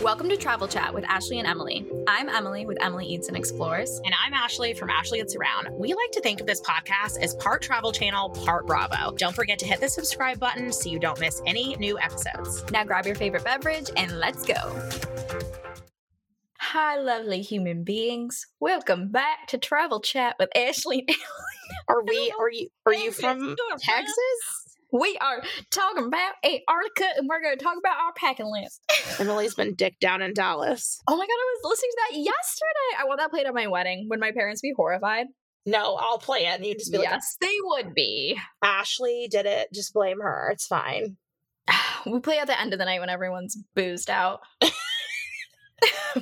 Welcome to Travel Chat with Ashley and Emily. I'm Emily with Emily Eats and Explores. And I'm Ashley from Ashley Gets Around. We like to think of this podcast as part Travel Channel, part Bravo. Don't forget to hit the subscribe button so you don't miss any new episodes. Now grab your favorite beverage and let's go. Hi, lovely human beings. Welcome back to Travel Chat with Ashley and Emily. Are you from Texas? We are talking about Antarctica and we're going to talk about our packing list. Emily's been dick down in Dallas. Oh my God, I was listening to that yesterday. I want that played at my wedding. Would my parents be horrified? No, I'll play it and you just be like, yes, they would be. Ashley did it. Just blame her. It's fine. We play at the end of the night when everyone's boozed out. All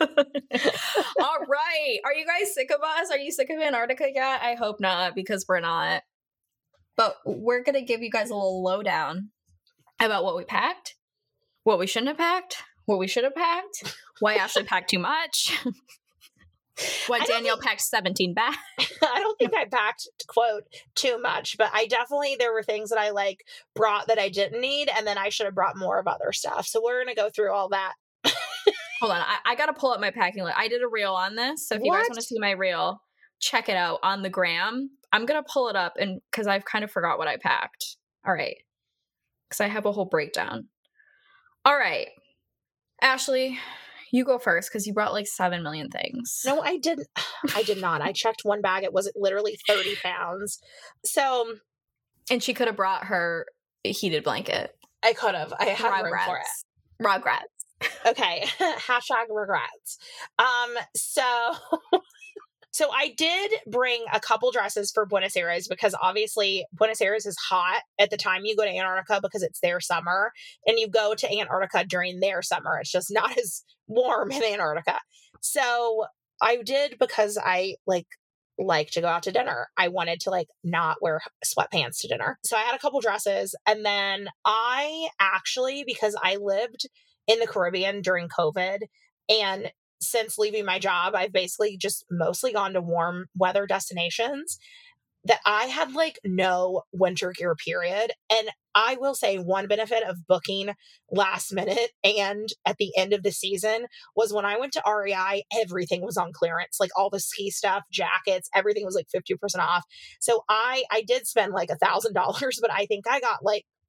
right. Are you guys sick of us? Are you sick of Antarctica yet? I hope not, because we're not. But we're going to give you guys a little lowdown about what we packed, what we shouldn't have packed, what we should have packed, why Ashley packed too much, why Danielle packed 17 bags. I don't think I packed, quote, too much, but there were things that I brought that I didn't need, and then I should have brought more of other stuff. So we're going to go through all that. Hold on. I got to pull up my packing list. I did a reel on this. So if you guys want to see my reel, check it out on the gram. I'm going to pull it up and because I've kind of forgot what I packed. All right. Because I have a whole breakdown. All right. Ashley, you go first because you brought 7 million things. No, I didn't. I did not. I checked one bag. It was literally 30 pounds. So. And she could have brought her heated blanket. I could have. I had room for it. Rugrats. Okay. Hashtag regrets. So I did bring a couple dresses for Buenos Aires because obviously Buenos Aires is hot at the time you go to Antarctica because it's their summer, and you go to Antarctica during their summer. It's just not as warm in Antarctica. So I did because I like to go out to dinner. I wanted to not wear sweatpants to dinner. So I had a couple dresses, and then I actually, because I lived in the Caribbean during COVID, and since leaving my job, I've basically just mostly gone to warm weather destinations, that I had no winter gear period. And I will say one benefit of booking last minute and at the end of the season was when I went to REI, everything was on clearance, all the ski stuff, jackets, everything was 50% off. So I did spend $1,000, but I think I got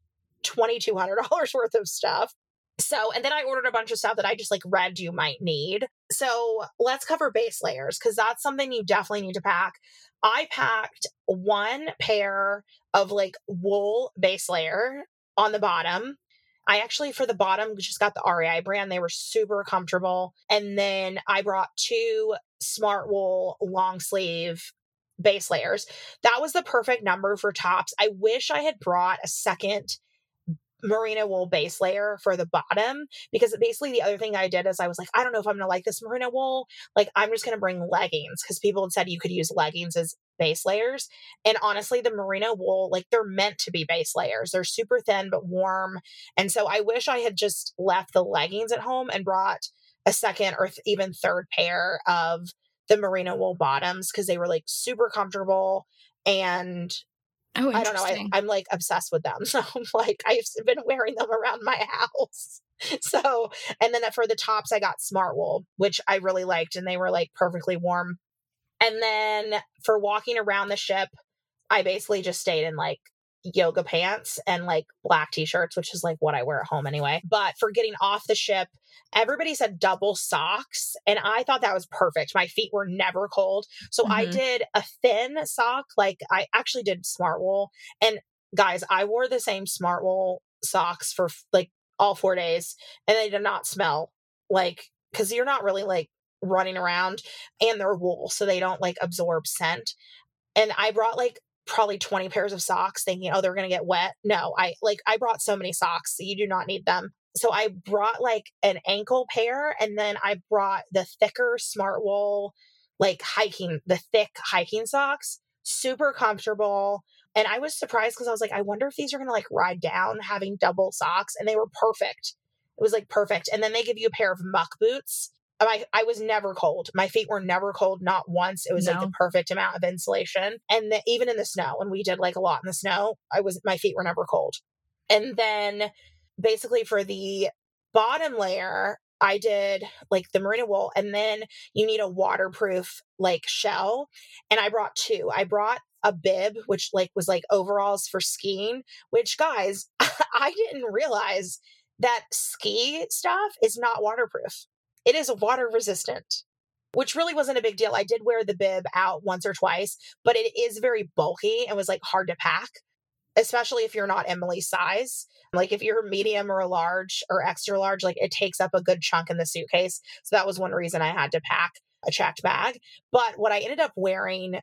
$2,200 worth of stuff. So, and then I ordered a bunch of stuff that I just read you might need. So let's cover base layers because that's something you definitely need to pack. I packed one pair of wool base layer on the bottom. I actually, for the bottom, just got the REI brand. They were super comfortable. And then I brought 2 Smart Wool long sleeve base layers. That was the perfect number for tops. I wish I had brought a second merino wool base layer for the bottom, because basically the other thing I did is I was I don't know if I'm going to like this merino wool. I'm just going to bring leggings because people had said you could use leggings as base layers. And honestly, the merino wool, they're meant to be base layers. They're super thin, but warm. And so I wish I had just left the leggings at home and brought a second or even third pair of the merino wool bottoms because they were super comfortable. And oh, I don't know. I'm obsessed with them. So I've been wearing them around my house. So, and then for the tops, I got Smart Wool, which I really liked. And they were perfectly warm. And then for walking around the ship, I basically just stayed in yoga pants and black t-shirts, which is what I wear at home anyway. But for getting off the ship, everybody said double socks. And I thought that was perfect. My feet were never cold. So I did a thin sock. I actually did Smart Wool. And guys, I wore the same Smart Wool socks for all 4 days. And they did not smell because you're not really running around, and they're wool. So they don't absorb scent. And I brought probably 20 pairs of socks thinking, oh, they're going to get wet. No, I brought so many socks. You do not need them. So I brought an ankle pair, and then I brought the thicker Smart Wool, the thick hiking socks, super comfortable. And I was surprised because I was I wonder if these are going to ride down having double socks. And they were perfect. It was perfect. And then they give you a pair of muck boots. I was never cold. My feet were never cold, not once. It was the perfect amount of insulation. And even in the snow, when we did a lot in the snow, my feet were never cold. And then basically for the bottom layer, I did like the merino wool, and then you need a waterproof like shell. And I brought two. I brought a bib, which like was like overalls for skiing, which guys, I didn't realize that ski stuff is not waterproof. It is water resistant, which really wasn't a big deal. I did wear the bib out once or twice, but it is very bulky and was like hard to pack, especially if you're not Emily's size. Like if you're medium or a large or extra large, like it takes up a good chunk in the suitcase. So that was one reason I had to pack a checked bag. But what I ended up wearing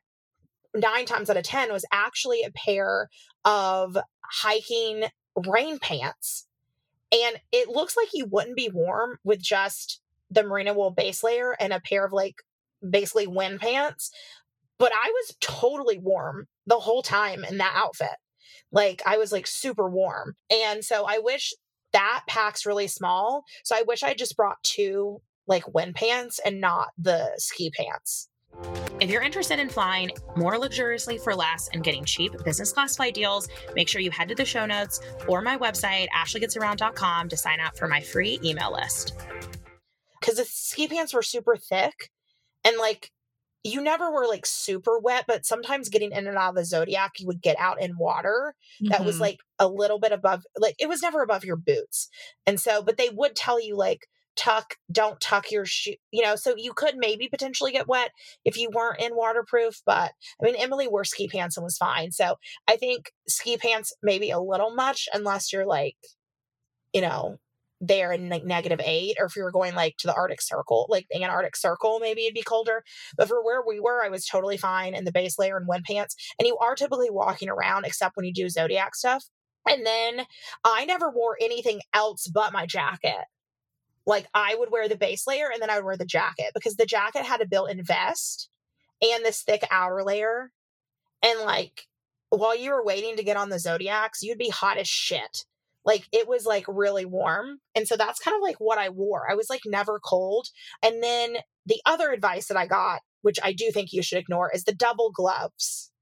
9 times out of 10 was actually a pair of hiking rain pants. And it looks like you wouldn't be warm with just the merino wool base layer and a pair of like basically wind pants. But I was totally warm the whole time in that outfit. Like I was like super warm. And so I wish that pack's really small. So I wish I just brought 2 like wind pants and not the ski pants. If you're interested in flying more luxuriously for less and getting cheap business class flight deals, make sure you head to the show notes or my website, ashleygetsaround.com, to sign up for my free email list. Because the ski pants were super thick and like you never were like super wet, but sometimes getting in and out of the Zodiac, you would get out in water that was like a little bit above, like it was never above your boots. And so, but they would tell you like, don't tuck your shoe, you know, so you could maybe potentially get wet if you weren't in waterproof. But I mean, Emily wore ski pants and was fine. So I think ski pants maybe a little much unless you're like, you know, there in like -8, or if you were going like to the Arctic Circle, like the Antarctic Circle, maybe it'd be colder. But for where we were, I was totally fine in the base layer and wind pants. And you are typically walking around except when you do Zodiac stuff. And then I never wore anything else but my jacket. Like I would wear the base layer and then I would wear the jacket because the jacket had a built-in vest and this thick outer layer. And like while you were waiting to get on the Zodiacs, you'd be hot as shit. Like it was like really warm. And so that's kind of like what I wore. I was like never cold. And then the other advice that I got, which I do think you should ignore, is the double gloves.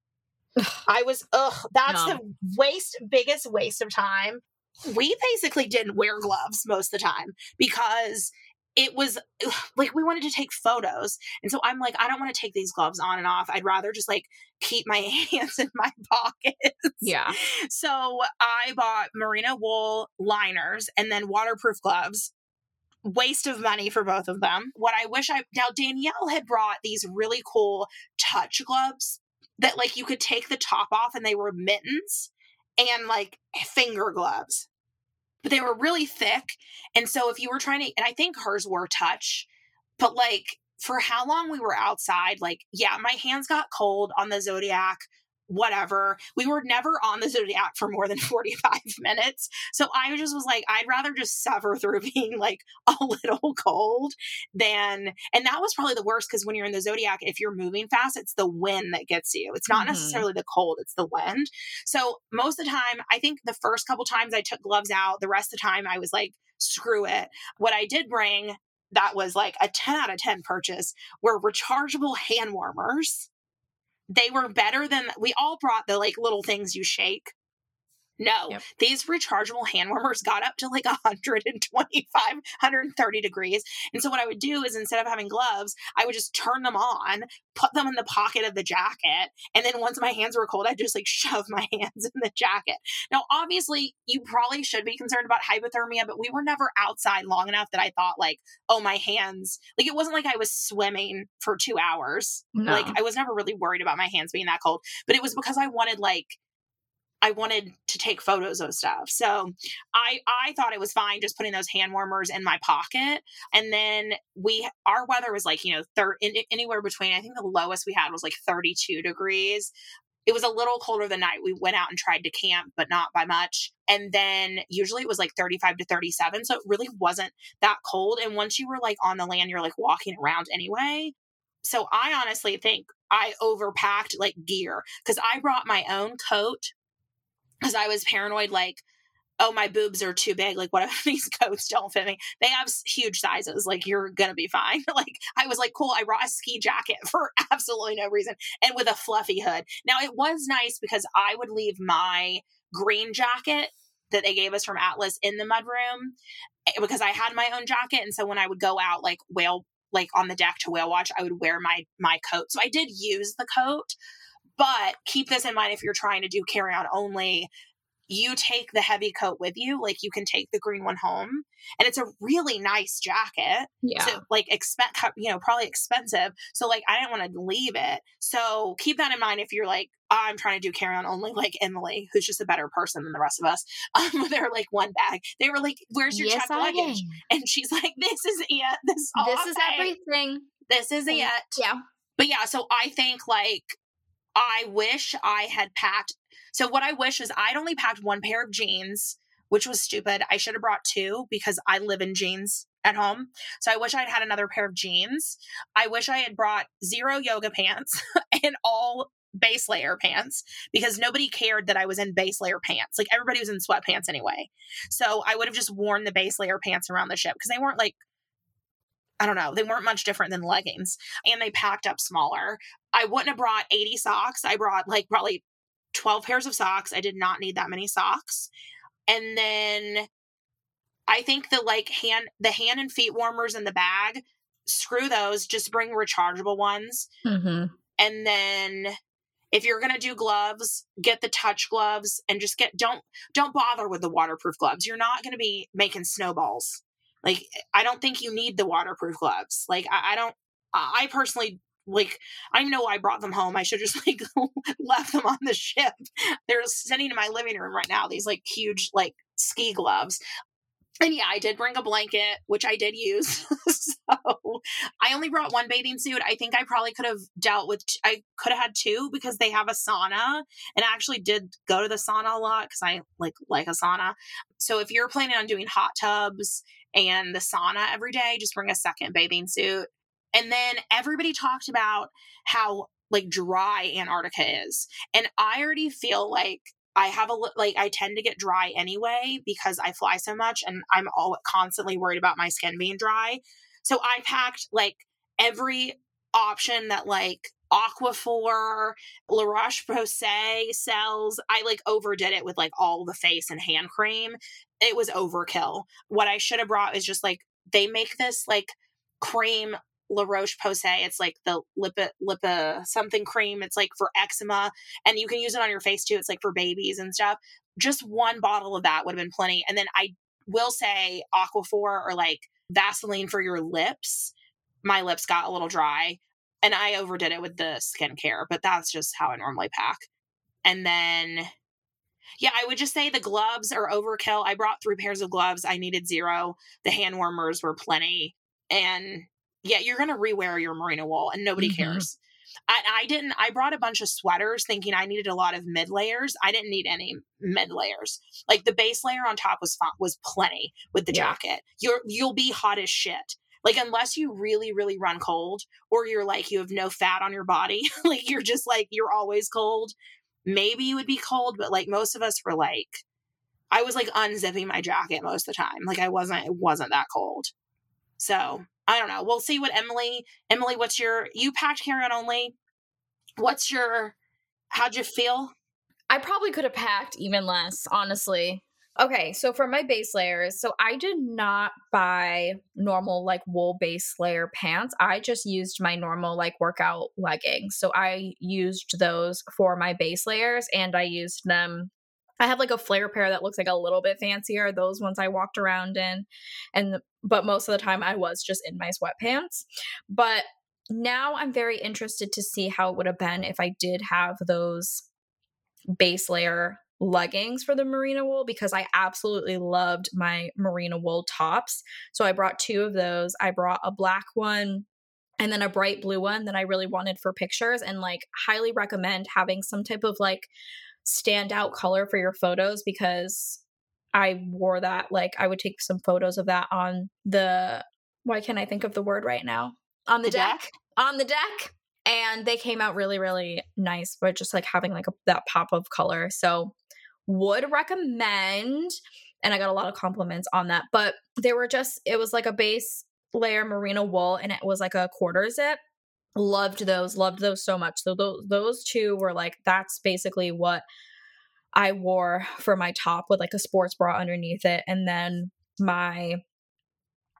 I was, that's the biggest waste of time. We basically didn't wear gloves most of the time because it was like we wanted to take photos. And so I'm like, I don't want to take these gloves on and off. I'd rather just like keep my hands in my pockets. Yeah. So I bought merino wool liners and then waterproof gloves. Waste of money for both of them. Now Danielle had brought these really cool touch gloves that like you could take the top off and they were mittens and like finger gloves, but they were really thick. And so if you were trying to, and I think hers were touch, but like for how long we were outside, like, yeah, my hands got cold on the Zodiac, whatever. We were never on the Zodiac for more than 45 minutes. So I just was like, I'd rather just suffer through being like a little cold and that was probably the worst because when you're in the Zodiac, if you're moving fast, it's the wind that gets you. It's not necessarily the cold, it's the wind. So most of the time, I think the first couple times I took gloves out, the rest of the time I was like, screw it. What I did bring that was like a 10 out of 10 purchase were rechargeable hand warmers. They were better than, we all brought the like little things you shake. No, These rechargeable hand warmers got up to like 125, 130 degrees. And so what I would do is instead of having gloves, I would just turn them on, put them in the pocket of the jacket. And then once my hands were cold, I'd just like shove my hands in the jacket. Now, obviously you probably should be concerned about hypothermia, but we were never outside long enough that I thought like, oh, my hands, like it wasn't like I was swimming for 2 hours. No. Like I was never really worried about my hands being that cold, but it was because I wanted to take photos of stuff. So I thought it was fine just putting those hand warmers in my pocket. And then our weather was like, anywhere between, I think the lowest we had was like 32 degrees. It was a little colder the night we went out and tried to camp, but not by much. And then usually it was like 35 to 37. So it really wasn't that cold. And once you were like on the land, you're like walking around anyway. So I honestly think I overpacked like gear because I brought my own coat because I was paranoid, like, oh, my boobs are too big. Like, what if these coats don't fit me? They have huge sizes. Like, you're going to be fine. Like, I was like, cool. I brought a ski jacket for absolutely no reason and with a fluffy hood. Now, it was nice because I would leave my green jacket that they gave us from Atlas in the mudroom. because I had my own jacket. And so when I would go out like on the deck to whale watch, I would wear my coat. So I did use the coat, but keep this in mind if you're trying to do carry on only. You take the heavy coat with you, like you can take the green one home, and it's a really nice jacket. Yeah. So like probably expensive. So like I didn't want to leave it. So keep that in mind if you're like, I'm trying to do carry on only, like Emily, who's just a better person than the rest of us. They're like one bag. They were like, "Where's your checked luggage?" And she's like, "This is it. This is everything. This is it." Yeah. But yeah, so I think like I wish I had packed. So what I wish is I'd only packed one pair of jeans, which was stupid. I should have brought two because I live in jeans at home. So I wish I'd had another pair of jeans. I wish I had brought 0 yoga pants and all base layer pants because nobody cared that I was in base layer pants. Like everybody was in sweatpants anyway. So I would have just worn the base layer pants around the ship because they weren't like, I don't know, they weren't much different than leggings, and they packed up smaller. I wouldn't have brought 80 socks. I brought like probably 12 pairs of socks. I did not need that many socks. And then I think the hand and feet warmers in the bag, screw those, just bring rechargeable ones. Mm-hmm. And then if you're going to do gloves, get the touch gloves and just don't bother with the waterproof gloves. You're not going to be making snowballs. Like, I don't think you need the waterproof gloves. Like, I personally, like, I know I brought them home. I should just like left them on the ship. They're sitting in my living room right now. These like huge, like ski gloves. And yeah, I did bring a blanket, which I did use. So I only brought one bathing suit. I think I probably could have I could have had two because they have a sauna, and I actually did go to the sauna a lot because I like a sauna. So if you're planning on doing hot tubs and the sauna every day, just bring a second bathing suit. And then everybody talked about how like dry Antarctica is. And I already feel like I tend to get dry anyway because I fly so much and I'm constantly worried about my skin being dry. So I packed like every option that like Aquaphor, La Roche-Posay sells. I like overdid it with like all the face and hand cream. It was overkill. What I should have brought is just like, they make this like cream, La Roche-Posay. It's like the Lipa something cream. It's like for eczema, and you can use it on your face too. It's like for babies and stuff. Just one bottle of that would have been plenty. And then I will say Aquaphor or like Vaseline for your lips. My lips got a little dry and I overdid it with the skincare, but that's just how I normally pack. And then, yeah, I would just say the gloves are overkill. I brought 3 pairs of gloves. I needed 0. The hand warmers were plenty. And yeah, you're going to rewear your merino wool and nobody cares. I brought a bunch of sweaters thinking I needed a lot of mid layers. I didn't need any mid layers. Like the base layer on top was plenty with the jacket. You'll be hot as shit. Like unless you really, really run cold or you're like, you have no fat on your body, like you're just like, you're always cold. Maybe you would be cold, but like most of us were like, I was like unzipping my jacket most of the time. Like it wasn't that cold. So I don't know. We'll see what Emily, you packed carry-on only. How'd you feel? I probably could have packed even less, honestly. Okay, so for my base layers, so I did not buy normal like wool base layer pants. I just used my normal like workout leggings. So I used those for my base layers, and I used them. I have like a flare pair that looks like a little bit fancier. Those ones I walked around in, but most of the time I was just in my sweatpants. But now I'm very interested to see how it would have been if I did have those base layer leggings for the merino wool, because I absolutely loved my merino wool tops. So I brought 2 of those. I brought a black one and then a bright blue one that I really wanted for pictures, and like highly recommend having some type of like standout color for your photos, because I wore that, like I would take some photos of that on the, why can't I think of the word right now? On the deck. On the deck. And they came out really, really nice, but just like having like that pop of color. So would recommend, and I got a lot of compliments on that, but it was like a base layer merino wool, and it was like a quarter zip. Loved those so much. So those 2 were like, that's basically what I wore for my top with like a sports bra underneath it. And then my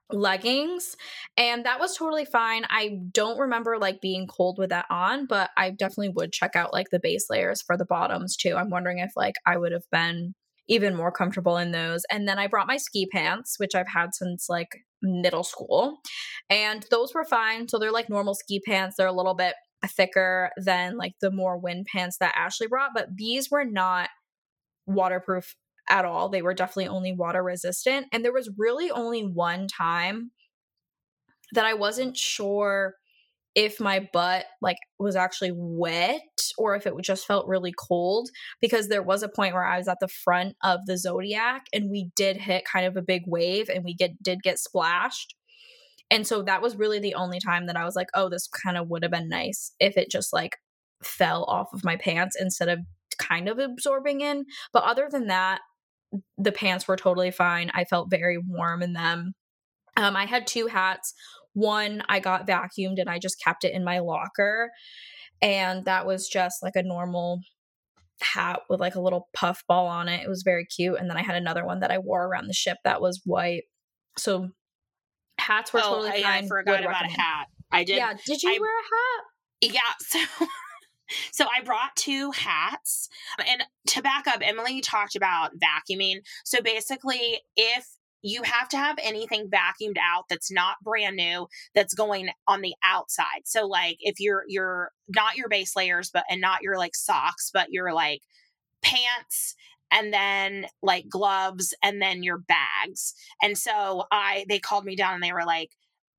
leggings, and that was totally fine. I don't remember like being cold with that on, but I definitely would check out like the base layers for the bottoms too. I'm wondering if like I would have been even more comfortable in those. And then I brought my ski pants, which I've had since like middle school, and those were fine. So they're like normal ski pants. They're a little bit thicker than like the more wind pants that Ashley brought, but these were not waterproof at all. They were definitely only water resistant. And there was really only one time that I wasn't sure if my butt like was actually wet or if it just felt really cold, because there was a point where I was at the front of the Zodiac and we did hit kind of a big wave and we did get splashed. And so that was really the only time that I was like, oh, this kind of would have been nice if it just like fell off of my pants instead of kind of absorbing in. But other than that, the pants were totally fine. I felt very warm in them. I had 2 hats. One I got vacuumed and I just kept it in my locker. And that was just like a normal hat with like a little puff ball on it. It was very cute. And then I had another one that I wore around the ship that was white. So hats were totally fine. I forgot about a hat. I did. Yeah. Did you wear a hat? Yeah. So I brought 2 hats. And to back up, Emily talked about vacuuming. So basically, if you have to have anything vacuumed out that's not brand new, that's going on the outside. So like if you're not your base layers, and not your like socks, but your like pants, and then like gloves, and then your bags. And so they called me down and they were like,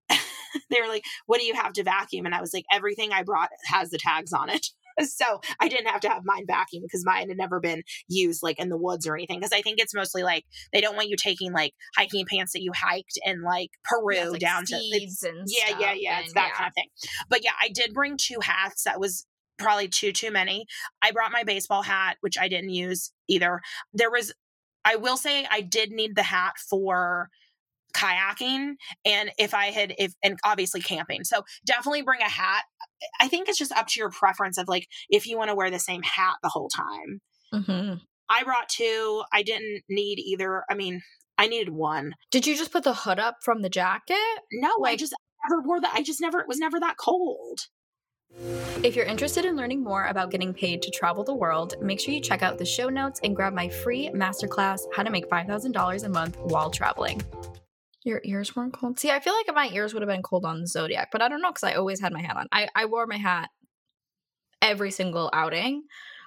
what do you have to vacuum? And I was like, everything I brought has the tags on it. So I didn't have to have mine vacuumed because mine had never been used like in the woods or anything. Because I think it's mostly like they don't want you taking like hiking pants that you hiked in like Peru like down to seeds and yeah. It's that kind of thing. But yeah, I did bring 2 hats. That was probably too many. I brought my baseball hat, which I didn't use either. I will say I did need the hat for kayaking and and obviously camping. So definitely bring a hat. I think it's just up to your preference of like if you want to wear the same hat the whole time. Mm-hmm. I brought 2. I didn't need either. I mean, I needed 1. Did you just put the hood up from the jacket? No, I never wore that. It was never that cold. If you're interested in learning more about getting paid to travel the world, make sure you check out the show notes and grab my free masterclass, How to Make $5,000 a Month While Traveling. Your ears weren't cold? See, I feel like my ears would have been cold on the Zodiac, but I don't know because I always had my hat on. I wore my hat every single outing.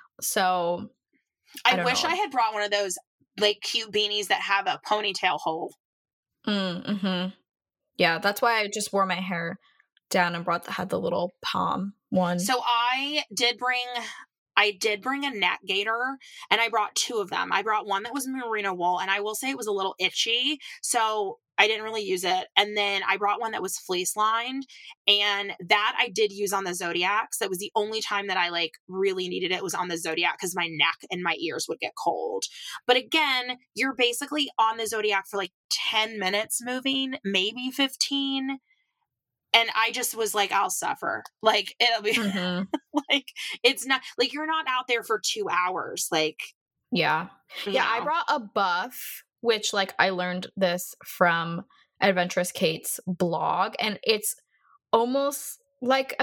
So I wish I had brought one of those like cute beanies that have a ponytail hole. Mm-hmm. Yeah, that's why I just wore my hair down and had the little palm one. So I did bring a neck gaiter and I brought 2 of them. I brought one that was merino wool and I will say it was a little itchy. So I didn't really use it. And then I brought one that was fleece lined and that I did use on the Zodiac. So it was the only time that I like really needed it was on the Zodiac because my neck and my ears would get cold. But again, you're basically on the Zodiac for like 10 minutes moving, maybe 15. And I just was like, I'll suffer. Like, it'll be like, it's not like you're not out there for 2 hours. Like, yeah. Yeah. I brought a buff, which like I learned this from Adventurous Kate's blog. And it's almost like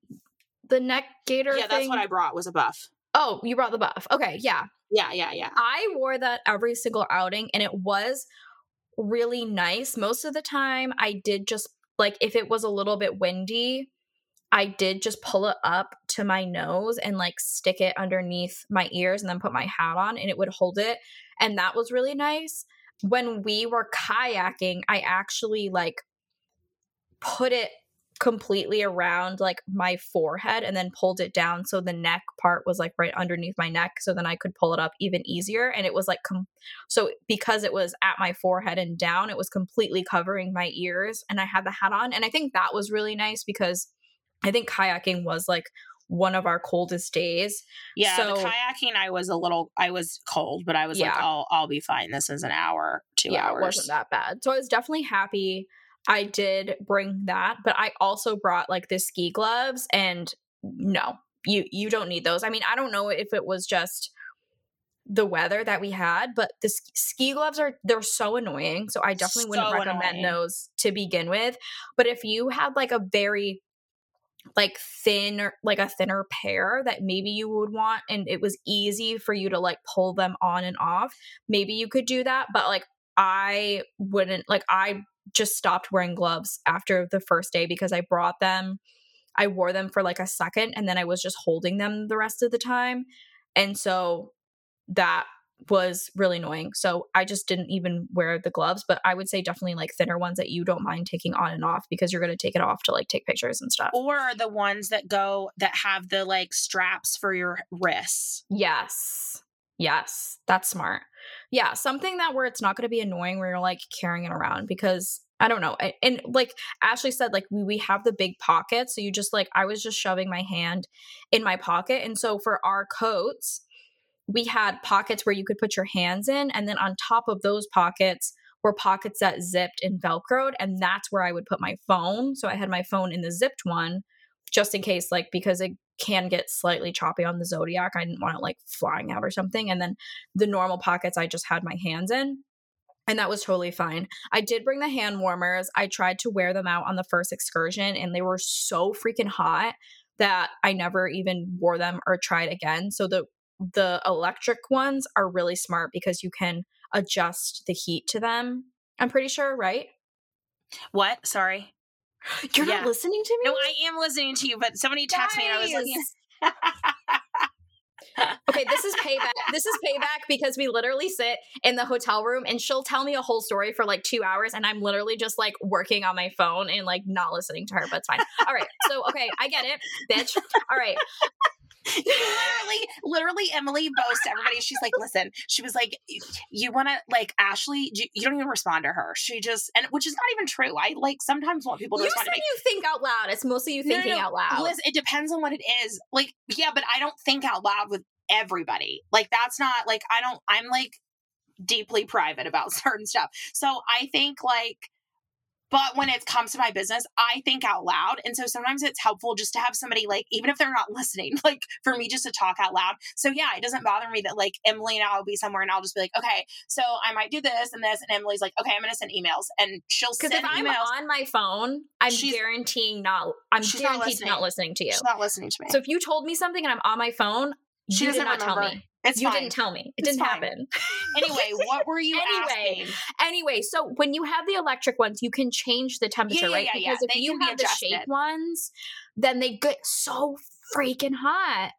the neck gaiter thing. Yeah, that's what I brought was a buff. Oh, you brought the buff. Okay. Yeah. Yeah. I wore that every single outing and it was really nice. Most of the time I did just like if it was a little bit windy, I did just pull it up to my nose and like stick it underneath my ears and then put my hat on and it would hold it. And that was really nice. When we were kayaking, I actually like put it completely around like my forehead and then pulled it down so the neck part was like right underneath my neck so then I could pull it up even easier and it was like so because it was at my forehead and down it was completely covering my ears and I had the hat on and I think that was really nice because I think kayaking was like one of our coldest days. Yeah, so, the kayaking I was cold, but I was like, I'll be fine. This is an hour, 2 hours. It wasn't that bad. So I was definitely happy I did bring that, but I also brought like the ski gloves and no, you don't need those. I mean, I don't know if it was just the weather that we had, but the ski gloves they're so annoying. So I definitely wouldn't recommend those to begin with. But if you had like a very like thin, like a thinner pair that maybe you would want, and it was easy for you to like pull them on and off, maybe you could do that. But like I wouldn't, like I just stopped wearing gloves after the first day because I wore them for like a second and then I was just holding them the rest of the time. And so that was really annoying. So I just didn't even wear the gloves, but I would say definitely like thinner ones that you don't mind taking on and off because you're going to take it off to like take pictures and stuff. Or the ones that have the like straps for your wrists. Yes. That's smart. Yeah. Something that where it's not going to be annoying where you're like carrying it around because I don't know. And like Ashley said, like we have the big pockets. So you just like, I was just shoving my hand in my pocket. And so for our coats, we had pockets where you could put your hands in. And then on top of those pockets were pockets that zipped and Velcroed. And that's where I would put my phone. So I had my phone in the zipped one just in case, like, because it can get slightly choppy on the Zodiac. I didn't want it like flying out or something. And then the normal pockets, I just had my hands in. And that was totally fine. I did bring the hand warmers. I tried to wear them out on the first excursion and they were so freaking hot that I never even wore them or tried again. So the electric ones are really smart because you can adjust the heat to them. I'm pretty sure, right? What? Sorry. You're not listening to me? No, I am listening to you, but somebody texted me and I was like, okay, this is payback because we literally sit in the hotel room and she'll tell me a whole story for like 2 hours and I'm literally just like working on my phone and like not listening to her, but it's fine. All right. So, okay, I get it, bitch. All right. literally Emily boasts to everybody. She's like, listen, she was like, you want to like Ashley, you don't even respond to her. She just, and which is not even true. I like sometimes want people to respond to me. You think out loud. It's mostly you thinking out loud. Liz, it depends on what it is. Like, yeah, but I don't think out loud with everybody. Like that's not like, I'm like deeply private about certain stuff. So I think like, but when it comes to my business, I think out loud. And so sometimes it's helpful just to have somebody like, even if they're not listening, like for me just to talk out loud. So yeah, it doesn't bother me that like Emily and I will be somewhere and I'll just be like, okay, so I might do this and this. And Emily's like, okay, I'm going to send emails. And she'll send emails. Because if I'm on my phone, I'm guaranteed not listening to you. She's not listening to me. So if you told me something and I'm on my phone, you did not tell me. You didn't tell me. It didn't happen. Anyway, what were you asking? Anyway, so when you have the electric ones, you can change the temperature, right? Because if you have the shake ones, then they get so freaking hot.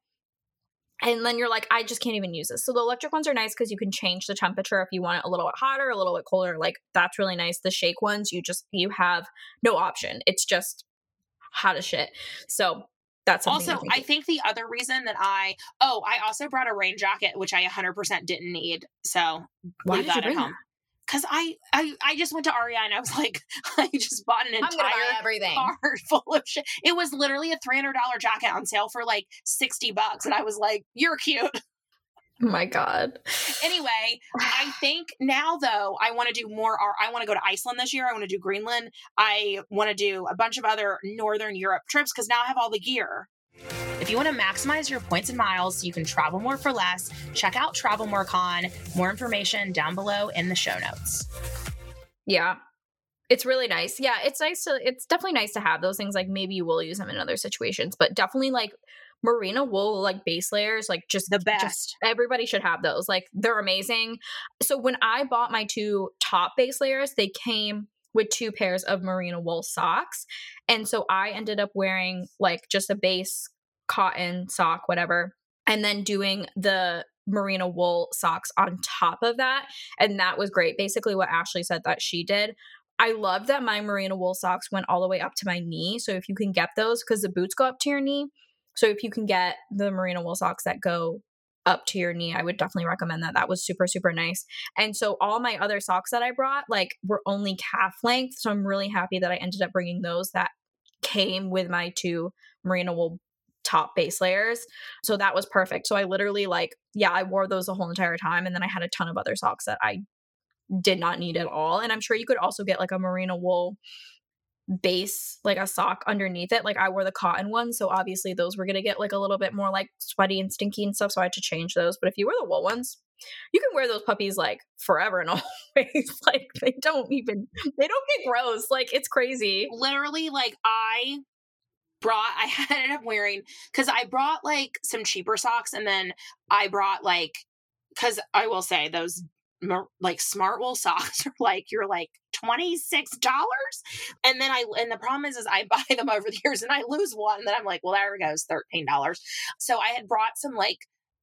And then you're like, I just can't even use this. So the electric ones are nice because you can change the temperature if you want it a little bit hotter, a little bit colder. Like that's really nice. The shake ones, you have no option. It's just hot as shit. So that's also, I think the other reason that I also brought a rain jacket, which I 100% didn't need. So leave that at home. Because I just went to REI and I was like, I just bought an entire cart full of shit. It was literally a $300 jacket on sale for like $60. And I was like, you're cute. Oh my God. Anyway, I think now though, I want to do more. I want to go to Iceland this year. I want to do Greenland. I want to do a bunch of other Northern Europe trips because now I have all the gear. If you want to maximize your points and miles so you can travel more for less, check out Travel More Con. More information down below in the show notes. Yeah. It's really nice. Yeah, it's definitely nice to have those things. Like maybe you will use them in other situations, but definitely like merino wool like base layers, like just the best. Everybody should have those. Like they're amazing. So when I bought my 2 top base layers, they came with 2 pairs of merino wool socks. And so I ended up wearing like just a base cotton sock, whatever, and then doing the merino wool socks on top of that. And that was great. Basically what Ashley said that she did. I love that my merino wool socks went all the way up to my knee. So if you can get those, because the boots go up to your knee. So if you can get the merino wool socks that go up to your knee, I would definitely recommend that. That was super, super nice. And so all my other socks that I brought like were only calf length. So I'm really happy that I ended up bringing those that came with my 2 merino wool top base layers. So that was perfect. So I literally I wore those the whole entire time. And then I had a ton of other socks that I did not need at all. And I'm sure you could also get like a merino wool base, like a sock underneath it. Like I wore the cotton ones, so obviously those were gonna get like a little bit more like sweaty and stinky and stuff, so I had to change those. But if you wear the wool ones, you can wear those puppies like forever and always. Like they don't get gross. Like it's crazy. Literally, like I ended up wearing, because I brought like some cheaper socks, and then I brought like, because I will say those like smart wool socks are like, you're like $26, and then the problem is I buy them over the years and I lose one, and then I'm like, well, there it goes, $13. So I had brought some like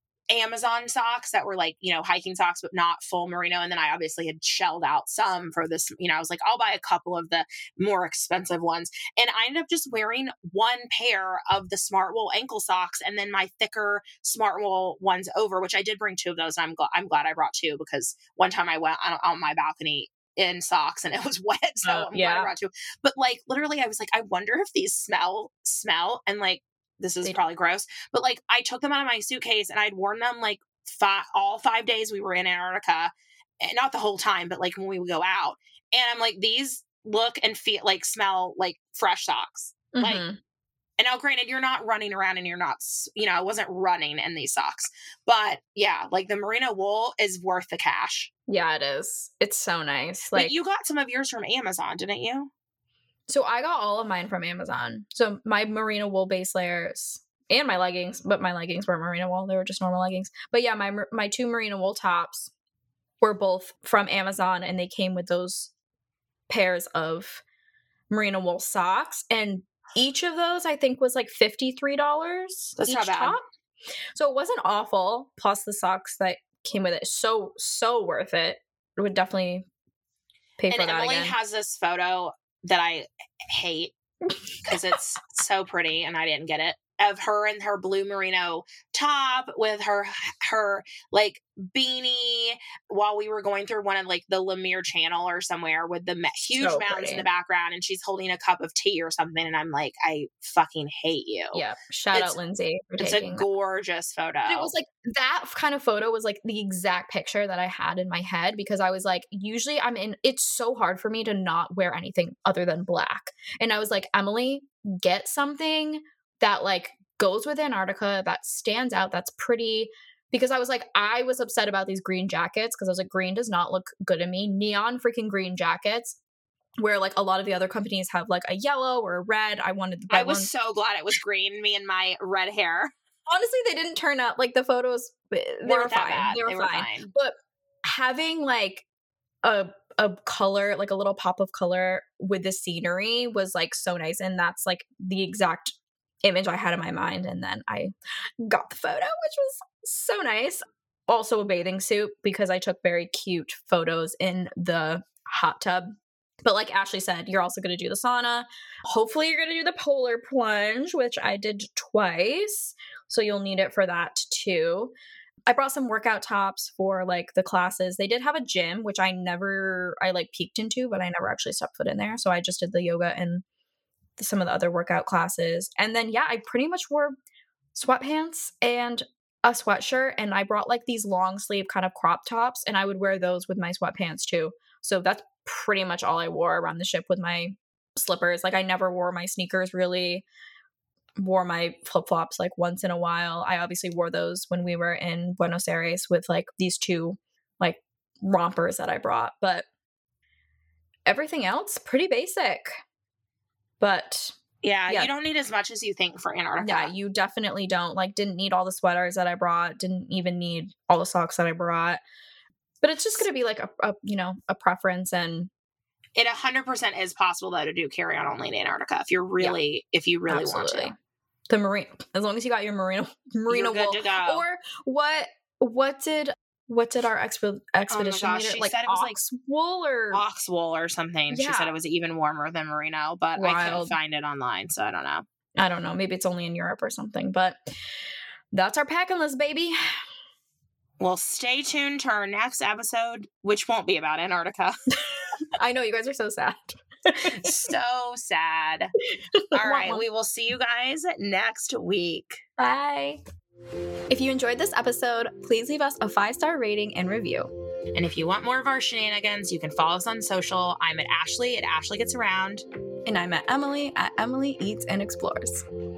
Amazon socks that were like, you know, hiking socks, but not full merino. And then I obviously had shelled out some for this, you know, I was like, I'll buy a couple of the more expensive ones. And I ended up just wearing one pair of the smart wool ankle socks and then my thicker smart wool ones over, which I did bring 2 of those. And I'm glad I brought 2, because one time I went on my balcony in socks and it was wet. So I'm glad I brought 2. But like, literally I was like, I wonder if these smell and like, this is probably gross, but like I took them out of my suitcase and I'd worn them like all 5 days we were in Antarctica, and not the whole time, but like when we would go out, and I'm like, these look and feel like, smell like fresh socks. Like, and now granted, you're not running around and you're not, you know, I wasn't running in these socks, but yeah, like the merino wool is worth the cash. Yeah, it is. It's so nice. Like but you got some of yours from Amazon, didn't you? So I got all of mine from Amazon. So my merino wool base layers and my leggings, but my leggings weren't merino wool. They were just normal leggings. But yeah, my 2 merino wool tops were both from Amazon, and they came with those pairs of merino wool socks. And each of those, I think, was like $53. That's each not bad. top. So it wasn't awful. Plus the socks that came with it. So worth it. I would definitely pay for that Emily again. has this photo that I hate because it's so pretty and I didn't get it, of her in her blue merino top with her like beanie while we were going through one of like the Lemire Channel or somewhere with the huge mountains in the background, and she's holding a cup of tea or something, and I'm like, I fucking hate you. Yeah, shout out Lindsay for it's taking a gorgeous photo. But it was like, that kind of photo was like the exact picture that I had in my head, because I was like, usually it's so hard for me to not wear anything other than black, and I was like, Emily, get something that like goes with Antarctica, that stands out, that's pretty. Because I was like, I was upset about these green jackets, because I was like, green does not look good in me. Neon freaking green jackets, where like a lot of the other companies have like a yellow or a red. I was so glad it was green, me and my red hair. Honestly, they didn't turn out like the photos. They were fine. They were fine. But having like a color, like a little pop of color with the scenery was like so nice. And that's like the exact image I had in my mind. And then I got the photo, which was so nice. Also a bathing suit, because I took very cute photos in the hot tub. But like Ashley said, you're also going to do the sauna. Hopefully you're going to do the polar plunge, which I did twice. So you'll need it for that too. I brought some workout tops for like the classes. They did have a gym, which I like peeked into, but I never actually stepped foot in there. So I just did the yoga and some of the other workout classes. And then, yeah, I pretty much wore sweatpants and a sweatshirt, and I brought like these long sleeve kind of crop tops, and I would wear those with my sweatpants too. So that's pretty much all I wore around the ship with my slippers. Like I never wore my sneakers really. Wore my flip-flops like once in a while. I obviously wore those when we were in Buenos Aires with like these 2 like rompers that I brought, but everything else pretty basic. But yeah, you don't need as much as you think for Antarctica. Yeah, you definitely don't. Like, didn't need all the sweaters that I brought, didn't even need all the socks that I brought. But it's just going to be like a preference. And it 100% is possible though to do carry-on only in Antarctica if you really want to. The marine, as long as you got your merino You're wool. good to go. Or what did our expedition leader, she like said it was ox wool or something. Yeah. She said it was even warmer than merino, but Wild. I couldn't find it online, so I don't know. Maybe it's only in Europe or something, but that's our packing list, baby. Well, stay tuned to our next episode, which won't be about Antarctica. I know, you guys are so sad. So sad. All right, we will see you guys next week. Bye. If you enjoyed this episode, please leave us a 5-star rating and review. And if you want more of our shenanigans, you can follow us on social. I'm at Ashley Gets Around. And I met Emily at Emily Eats and Explores.